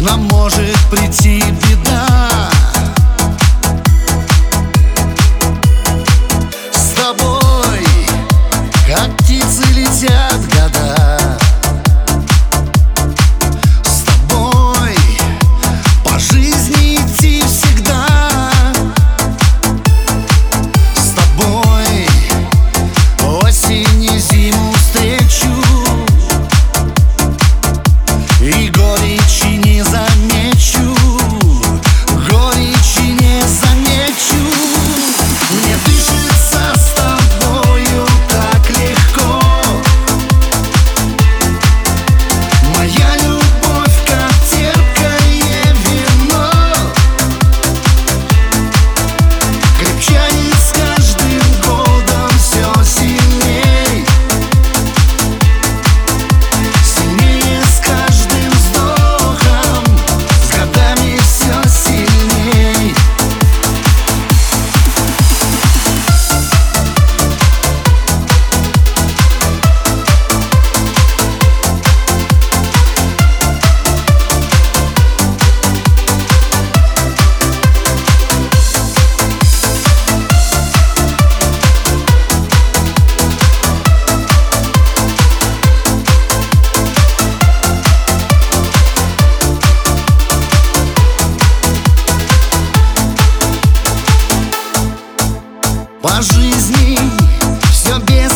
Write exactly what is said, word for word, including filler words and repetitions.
нам может прийти беда. С тобой, как птицы, летят года. С тобой по жизни идти всегда. С тобой осень и зиму встречу, и горечи не замечу, горечи не замечу. Мне дышится с тобою так легко. Моя любовь, как терпкое вино, крепчает с каждым годом все сильней, сильнее с каждым вздохом, с годами все сильней. По жизни все без